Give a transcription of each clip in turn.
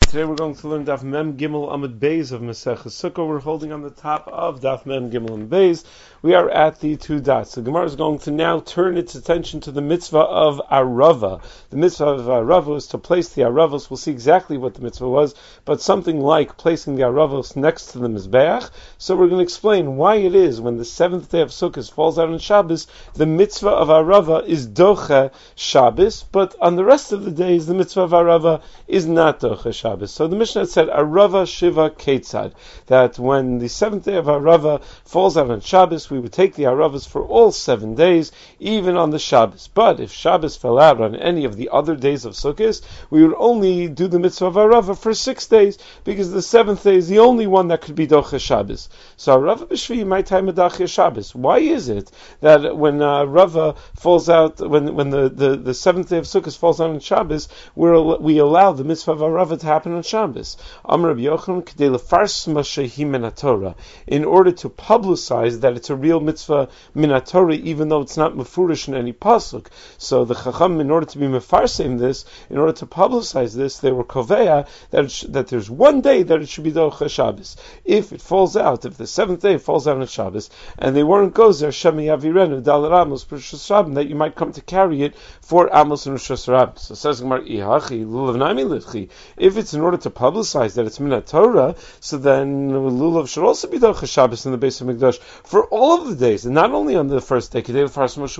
Today we're going to learn Daf Mem Gimel Amud Beis of Maseches Sukkah. We're holding on the top of Daf Mem Gimel Amud Beis. We are at the two dots. The Gemara is going to now turn its attention to the mitzvah of Arava. The mitzvah of Arava is to place the Aravos. We'll see exactly what the mitzvah was, but something like placing the Aravos next to the Mizbeach. So we're going to explain why it is when the seventh day of Sukkot falls out on Shabbos, the mitzvah of Arava is Doche Shabbos, but on the rest of the days the mitzvah of Arava is not Doche Shabbos. So the Mishnah said Arava Shiva Ketzad, that when the seventh day of Arava falls out on Shabbos, we would take the Aravas for all 7 days, even on the Shabbos. But if Shabbos fell out on any of the other days of Sukkot, we would only do the mitzvah of Arava for 6 days, because the seventh day is the only one that could be Doche Shabbos. So Arava B'Shvi my time Doche Shabbos. Why is it that when Arava falls out, when the seventh day of Sukkot falls out on Shabbos, we allow the mitzvah of Arava to happen on Shabbos? Amar Rabbi Yochanan K'dei lefarsma shehi min haTorah, in order to publicize that it's a real mitzvah min haTorah, even though it's not mefurish in any pasuk. So the Chacham, in order to be mefarsim this, in order to publicize this, they were koveya that there's one day that it should be Doche Shabbos. If it falls out, if the seventh day falls out on Shabbos, and they weren't gozer Shemi Avirenu Dalar Amos Rishus Rabbim, that you might come to carry it for Amos and Rishus Rabbim. So says Gemara, Ihachi lulav nami lichi. If it's in order to publicize that it's min haTorah, so then lulav should also be Doche Shabbos in the base of Mikdash for all of the days, and not only on the first day, in order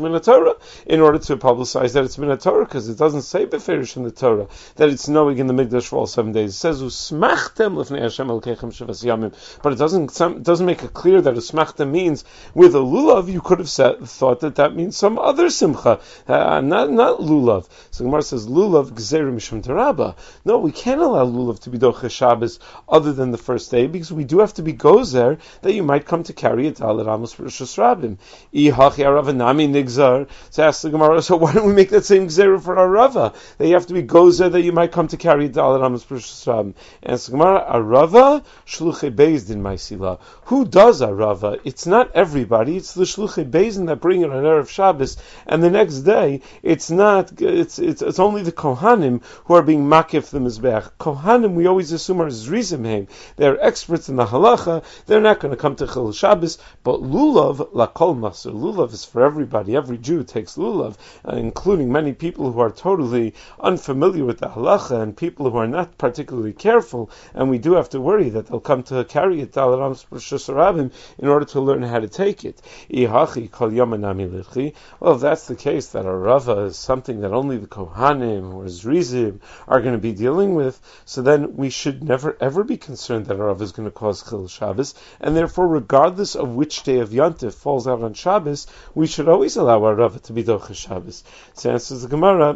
to publicize that it's min haTorah, because it doesn't say beferish in the Torah that it's knowing in the Mikdash for all 7 days. It says usmachtem lifnei Hashem elkeichem shivas yamim, but it doesn't make it clear that usmachtem means with a lulav. You could have thought that means some other simcha, not lulav. So Gemara says lulav gzerim mishum taraba. No, we can't allow lulav to be Doche Shabbos other than the first day, because we do have to be gozer that you might come to carry it al Ramos Rishus Rabbim. Ihachi Arava nami nigzar. So ask the Gemara, so why don't we make that same gzera for Arava? That you have to be gozer that you might come to carry it al Ramos Rishus Rabbim. And the Gemara, Arava shluchei bezdin maisila. Who does Arava? It's not everybody. It's the shluchei bezdin that bring it on Erev Shabbos, and the next day it's not. It's only the Kohanim who are being makif the Mizbeach. Kohanim we always assume are zrizim heim. They're experts in the halacha. They're not going to come to Chil Shabbos. But lulav lakol maser. Lulav is for everybody. Every Jew takes lulav, including many people who are totally unfamiliar with the halacha and people who are not particularly careful. And we do have to worry that they'll come to carry it al Ramos Rishus Rabbim in order to learn how to take it. Ihachi kol yom nami lichi. Well, if that's the case, that a rava is something that only the Kohanim or Zrizim are going to be dealing with, so then we should never ever be concerned that a rava is going to cause Chil Shabbos, and therefore, regardless of which day of Yontif falls out on Shabbos, we should always allow our rava to be Doche Shabbos. So answers the Gemara,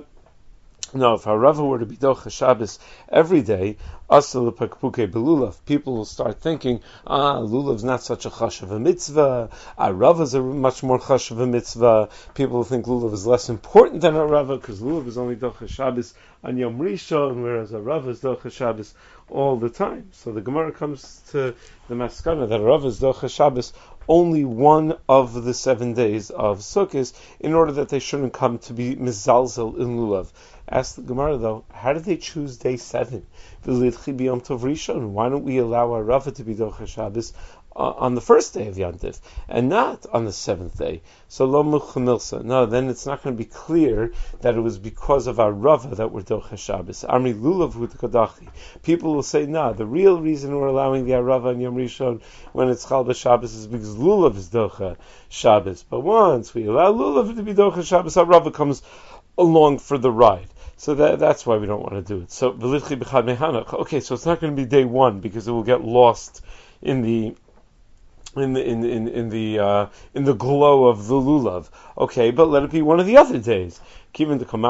no, if Arava were to be Doche Shabbos every day, asal pakpuke belulav, people will start thinking, lulav's not such a chash of a mitzvah, Arava's a much more chash of a mitzvah. People will think lulav is less important than Arava, because lulav is only Doche Shabbos on Yom Rishon, whereas Arava is Doche Shabbos all the time. So the Gemara comes to the maskana that Arava is Doche Shabbos only one of the 7 days of Sukkot, in order that they shouldn't come to be mizalzel in lulav. Ask the Gemara though, how did they choose day 7? Why don't we allow our Rava to be Doche Shabbos on the first day of Yantif, and not on the 7th day? So lo muchemilsa. No, then it's not going to be clear that it was because of our Rava that we're Doche Shabbos. Amri lulav hu kadachi. People will say, the real reason we're allowing the Arava and Yom Rishon when it's Chal B'Shabbos is because lulav is Doche Shabbos. But once we allow lulav to be Doche Shabbos, our Rava comes along for the ride. So that's why we don't want to do it. So v'litchi b'chad mehanach. Okay, so it's not going to be day 1 because it will get lost in the glow of the lulav. Okay, but let it be one of the other days. We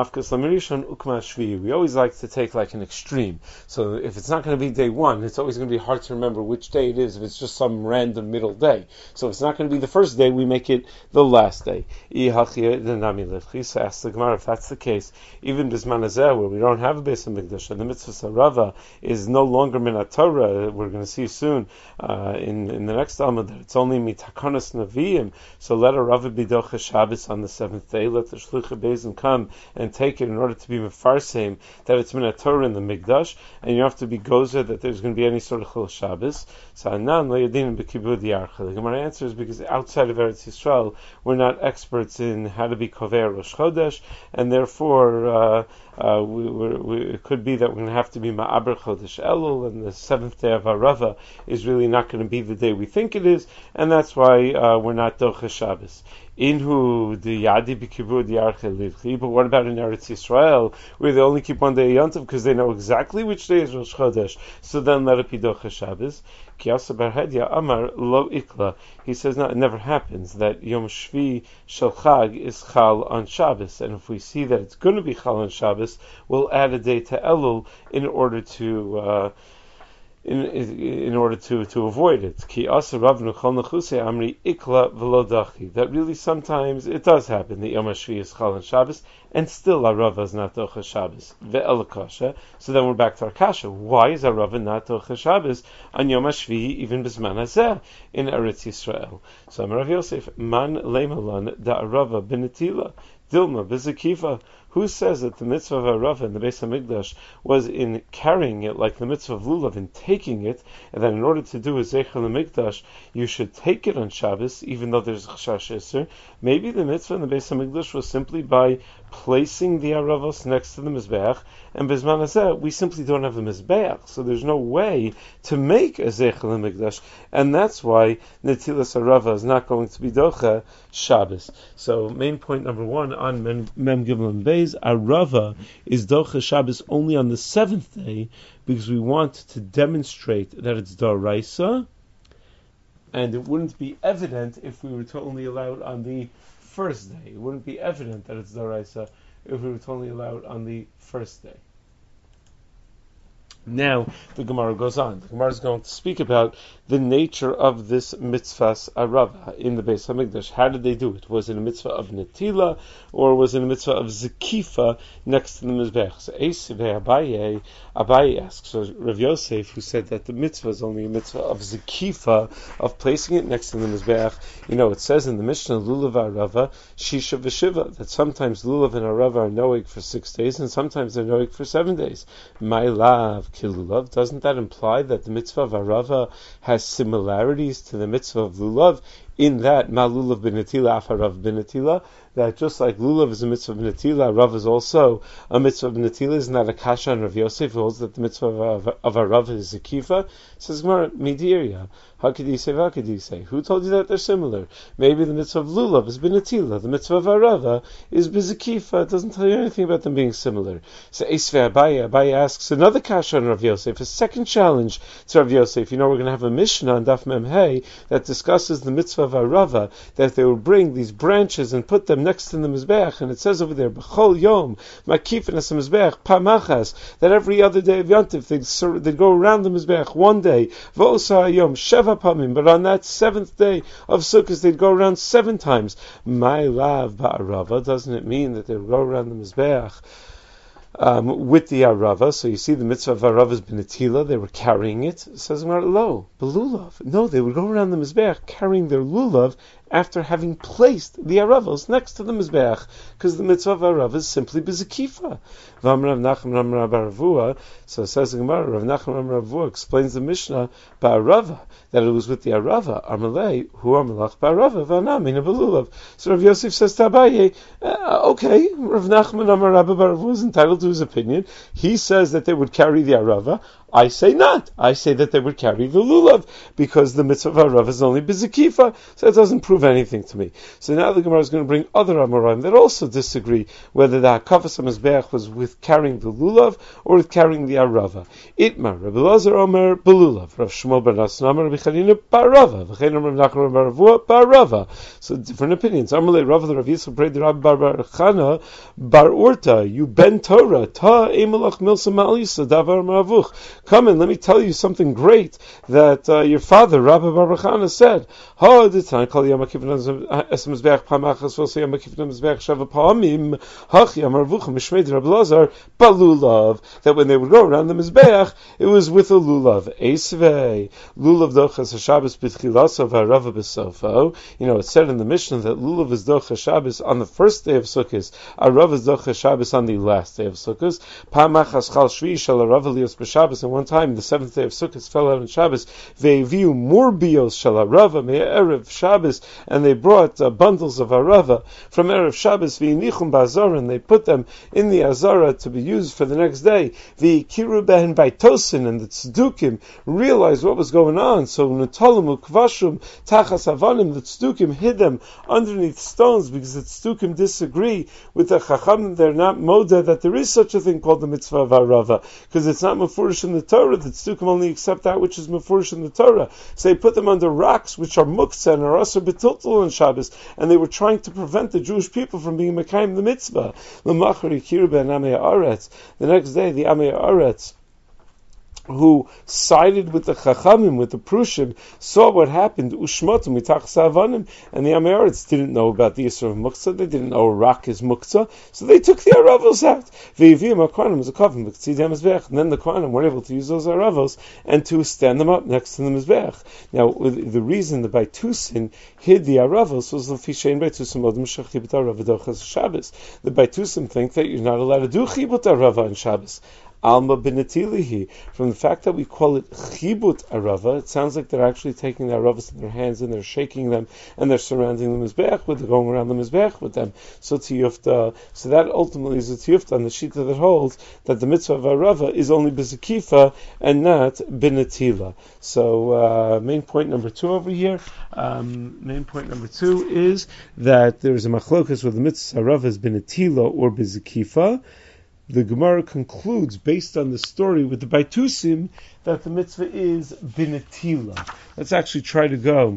always like to take like an extreme. So if it's not going to be day 1, it's always going to be hard to remember which day it is if it's just some random middle day. So if it's not going to be the first day, we make it the last day. So ask the Gemara, if that's the case, even Bisman Hazeh, where we don't have a Beis HaMikdash, and the mitzvah Sarava is no longer min haTorah, we're going to see soon in the next Amud that it's only mitakonos Nevi'im. So let a Rava be Doche Shabbos on the 7th day. Let the Shluchei Beis come come and take it in order to be mefarsem that it's min Torah in the Mikdash, and you have to be gozer that there's going to be any sort of Chil Shabbos. So Anan lo yadin b'kibud yarcha. The Gemara answers because outside of Eretz Yisrael we're not experts in how to be kover Rosh Chodesh, and therefore it could be that we're going to have to be ma'aber Chodesh Elul, and the seventh day of Arava is really not going to be the day we think it is, and that's why we're not docha Shabbos. Inhu the yadi b'kibud yarcha livchi. But what about in Eretz Yisrael, where they only keep one day Yom Tov because they know exactly which day is Rosh Chodesh? So then let it be docha Shabbos. Kiyasa bar Hedya Amar lo ikla. He says, no, it never happens that Yom Shvi Shel Chag is Chal on Shabbos, and if we see that it's going to be Chal on Shabbos, we'll add a day to Elul in order to avoid it. Ki asa Rav Nuchal Nechuse Amri Ikla V'lo Dachi. That really sometimes it does happen. The Yom HaShvi is Chal on Shabbos, and still Arava is not Docha Shabbos. Ve'el Kasha. So then we're back to our Kasha. Why is Arava not Docha Shabbos on Yom HaShvi even B'zman Hazeh in Eretz Yisrael? So Rav Yosef Man Leimalan Da Arava B'Netila Dilma B'Zakifa. Who says that the mitzvah of Arava in the Beis HaMikdash was in carrying it like the mitzvah of Lulav, in taking it, and that in order to do a Zeichel HaMikdash, you should take it on Shabbos, even though there's a Chashash Isser? Maybe the mitzvah in the Beis HaMikdash was simply by placing the Aravos next to the Mizbeach, and Bizman Hazeh, we simply don't have a Mizbeach, so there's no way to make a Zeichel HaMikdash, and that's why Netilas Arava is not going to be Docha Shabbos. So, main point number one on Mem Gimel and Beis, Arava is Docha Shabbos only on the seventh day, because we want to demonstrate that it's D'Oraisa, and it wouldn't be evident if we were to only allow it on the first day. It wouldn't be evident that it's D'Oraisa if we were to only allow it on the first day. Now the Gemara goes on. The Gemara is going to speak about the nature of this mitzvahs arava in the Beis HaMikdash. How did they do it? Was it a mitzvah of netila, or was it a mitzvah of zakifa next to the mizbech? So Abaye asks, so Rav Yosef, who said that the mitzvah is only a mitzvah of zakifa, of placing it next to the mizbech. It says in the Mishnah, lulav arava shisha v'shiva, that sometimes lulav and arava are noeg for 6 days, and sometimes they're noeg for 7 days. My love kilulav, doesn't that imply that the mitzvah of arava has similarities to the mitzvah of lulav, in that ma lulav b'netila afarav b'netila, that just like lulav is a mitzvah b'netila, Rav is also a mitzvah b'netila? Isn't that a kasha on Rav Yosef, who holds that the mitzvah of Rav is zakifa? Says Gemara, midiria. How could you say? Who told you that they're similar? Maybe the mitzvah of lulav is b'netila, the mitzvah of Arava is b'zakifa. It doesn't tell you anything about them being similar. So Esvei Abaye asks another kasha on Rav Yosef, a second challenge to Rav Yosef. We're going to have a Mishnah on Daf Mem Hey that discusses the mitzvah of Arava, that they would bring these branches and put them next to the Mizbeach, and it says over there, B'chol Yom, Makifin as Mizbeach, Pamachas, that every other day of Yontif, they'd go around the Mizbeach one day, V'osa Yom, Sheva Pamim, but on that 7th day of Sukkot, they'd go around 7 times. My love, Ba'arava, doesn't it mean that they would go around the Mizbeach with the Arava? So you see the mitzvah of Arava is b'netila, they were carrying it. It says lo, belulav. No, they would go around the Mizbeach carrying their lulav after having placed the Aravos next to the Mizbeach, because the mitzvah of Arava is simply b'zakifa. So it says the Gemara, Rav Nachman Rav Ravua explains the Mishnah ba'arava, that it was with the Arava, Amalei, hu amalach ba'arava, v'anamina b'lulav. So Rav Yosef says to Abaye, okay, Rav Nachman Rav Ravua is entitled to his opinion. He says that they would carry the Arava. I say not. I say that they would carry the lulav, because the mitzvah of Arava is only b'zakifa, so it doesn't prove anything to me. So now the Gemara is going to bring other Amoraim that also disagree whether the Hakavas HaMizbeach was with carrying the lulav or with carrying the Arava. Itmar, Rabbi Elazar Omer, b'lulav, Rav Shmuel ben Nassan Omer, Rabbi Chanina, b'Arava, V'chein Omer Nachman bar Ravua, b'Arava. So different opinions. Amalei Rav the Rav Yisrael prayed the Rabbi bar Chana, bar Urta, you ben Torah, ta emelach milsa ma'alisa, davar ma'avuch. come and let me tell you something great that your father, Rabbi Bar Chana, said. That when they would go around the Mizbeach, it was with a lulav. Eisvei, lulav dochas Shabbos b'tchilaso v'arava b'sofo. It said in the Mishnah that lulav is dochas Shabbos on the first day of Sukkot, arava is dochas Shabbos on the last day of Sukkot. Pa'machas chal shvi shel arava lios b'Shabbos, and one time the seventh day of Sukkot fell out on Shabbos. Ve'eviu murbios shel arava me'erev Shabbos, and they brought bundles of arava from erev Shabbos v'inichum ba'azara, and they put them in the azara to be used for the next day. The kiru behen baitosin, and the tzdukim realized what was going on. So netalim ukvashum tachas avanim, the tzdukim hid them underneath stones because the tzdukim disagree with the chachamim. They're not moda that there is such a thing called the mitzvah of arava because it's not mefurish in the Torah. The tzdukim only accept that which is mefurish in the Torah. So they put them under rocks which are muktzah and are also betiltul on Shabbos, and they were trying to prevent the Jewish people from being mekayim the mitzvah. The next day, the Amei Aretz, who sided with the Chachamim, with the Prushim, saw what happened, Ushmotum mitach savanim, and the Amei Aretz didn't know about the Yisra of Muktzah. They didn't know a rock is Muktzah, so they took the Aravos out. Ve'ivim HaKohanim as a kavim b'tzidei Mizbeach, and then the Kohanim were able to use those Aravos and to stand them up next to the Mizbeach. Now, the reason the Baitusin hid the Aravos was the Fishein Baitusim Odom Shechibut Arava Dochas Shabbos. The Baitusim think that you're not allowed to do Chibut Arava on Shabbos. Alma binatilihi. From the fact that we call it chibut arava, it sounds like they're actually taking the aravas in their hands and they're shaking them and they're surrounding the mizbeach with, going around the mizbeach with them. So tiyufta. So that ultimately is a tiyufta on the shita that holds that the mitzvah of arava is only bizakifa and not binatila. So main point number 2 over here. Main point number 2 is that there is a machlokas where the mitzvah of arava is binatila or bizakifa. The Gemara concludes, based on the story with the Baitusim, that the mitzvah is binatila. Let's actually try to go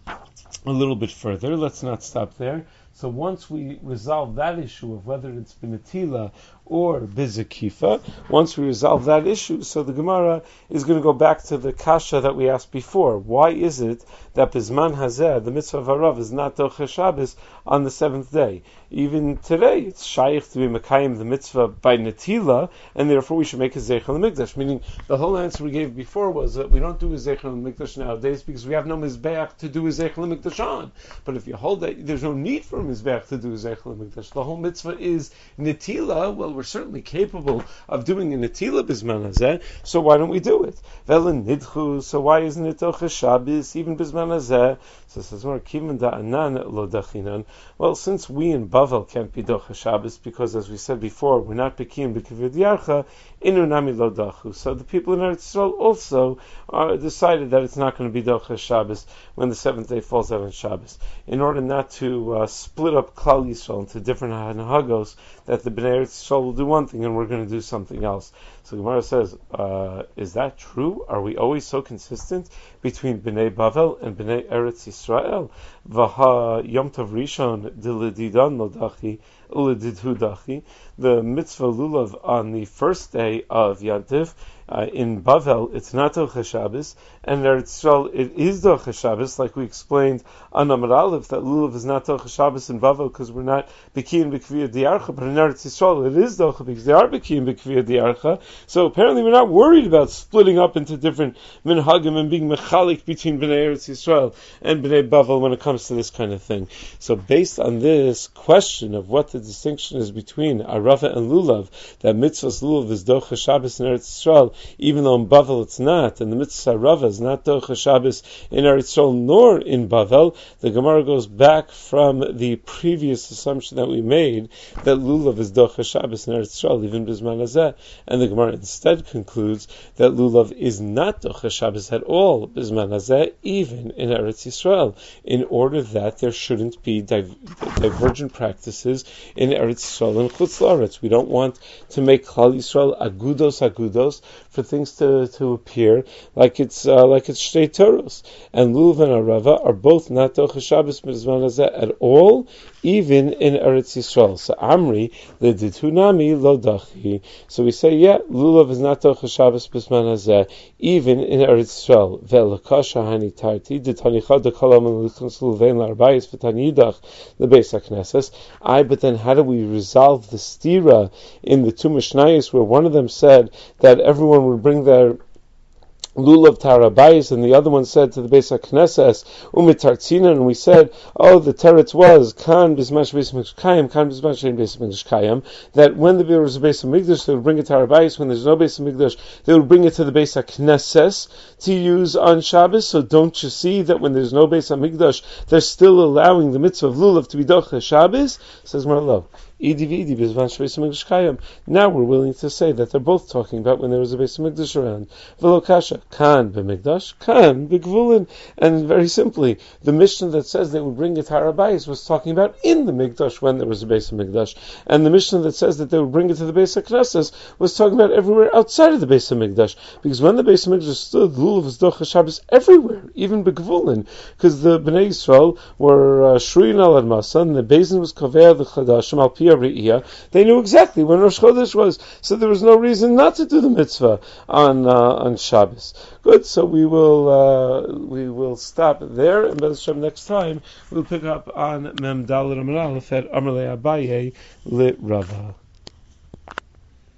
a little bit further. Let's not stop there. So once we resolve that issue of whether it's binatila or bizakifa, once we resolve that issue, so the Gemara is going to go back to the kasha that we asked before. Why is it that bisman hazeh, the mitzvah of harav, is not dochas Shabbos on the 7th day? Even today, it's shaykh to be mekayim the mitzvah by netila, and therefore we should make a zeichel l'mikdash. Meaning, the whole answer we gave before was that we don't do a zeichel l'mikdash nowadays because we have no mizbeach to do a zeichel l'mikdash on. But if you hold that there's no need for a mizbeach to do a zeichel l'mikdash, the whole mitzvah is netila. Well, we're certainly capable of doing a netila bisman hazeh, so why don't we do it? Velen nidchu, so why isn't it dochas Shabbos even bisman hazeh? So it says more kivan da'anan lo dachinan. Well, since we in Bavel can't be dochas Shabbos because, as we said before, we're not bekim b'kivud yarcha, inu nami lo dachu. So the people in Eretz Yisrael also decided that it's not going to be dochas Shabbos when the 7th day falls out on Shabbos, in order not to split up Klal Yisrael into different hanhagos, that the Bnei Eretz Yisrael will do one thing and we're going to do something else. So Gemara says, is that true? Are we always so consistent between Bnei Bavel and Bnei Eretz Yisrael? Vaha Yom Tov Rishon Diledidan Lodachi Uledidhu Dachi. The mitzvah lulav on the first day of Yantiv in Bavel, it's not dochas Shabbos, and in Eretz Yisrael it is dochas Shabbos, like we explained on Amar Aleph, that lulav is not dochas Shabbos in Bavel because we're not b'kiyim b'kviyah diarcha, but in Eretz Yisrael it is dochas because they are b'kiyim b'kviyah diarcha. So apparently we're not worried about splitting up into different minhagim and being mechalik between Bnei Eretz Yisrael and Bnei Bavel when it comes to this kind of thing. So based on this question of what the distinction is between Arava and Lulav, that mitzvah's Lulav is dochas Shabbos in Eretz Yisrael, even though in Bavel it's not, and the mitzvah Arava is not dochas Shabbos in Eretz Yisrael nor in Bavel, the Gemara goes back from the previous assumption that we made that Lulav is dochas Shabbos in Eretz Yisrael, even bisman hazeh, and the Gemara instead concludes that Lulav is not dochas Shabbos at all bisman hazeh, even in Eretz Yisrael, in order that there shouldn't be divergent practices in Eretz Yisrael and Chutz La'aretz. We don't want to make Klal Yisrael agudos for things to appear like it's Shtei Toros. And Lulav and Arava are both not dochas Shabbos bisman hazeh at all, even in Eretz Yisrael. So Amri ledidhunami lo dachi. So we say, yeah, lulav is not doch Shabbos b'zman hazeh, even in Eretz Yisrael. Ve'lakasha hani tarti detanichad dekalam l'chonsul vein l'arbayis v'tanidach lebeis hakneses. But then how do we resolve the stira in the two Mishnayos where one of them said that everyone would bring their lulav tarabayis, and the other one said to the Beis HaKnesses umitartzina, and we said, the teretz was kan bismash beis hamikdash kan bismash beis hamikdash, that when there was a Beis Hamikdash they would bring it to tarabayis, when there's no Beis Hamikdash they would bring it to the Beis HaKnesses to use on Shabbos. So don't you see that when there's no Beis Hamikdash they're still allowing the mitzvah of lulav to be docha Shabbos? Says Marlo. Now we're willing to say that they're both talking about when there was a Beis Hamikdash around. Velokasha, kan b'mikdash, kan b'gvulin. And very simply, the Mishnah that says they would bring it to Harabayis was talking about in the Mikdash when there was a Beis Hamikdash. And the Mishnah that says that they would bring it to the Beis HaKnesses was talking about everywhere outside of the Beis Hamikdash. Because when the Beis Hamikdash stood, lulav was docha Shabbos everywhere, even b'gvulin. Because the Bnei Yisrael were shruyin al admasa, and the Beis was kaveh the chadashim al pi. They knew exactly when Rosh Chodesh was, so there was no reason not to do the mitzvah on Shabbos. Good, so we will stop there, and B'ez Hashem next time we'll pick up on Mem Daled Amar Aleph at Amar Le Abaye Lit Rava.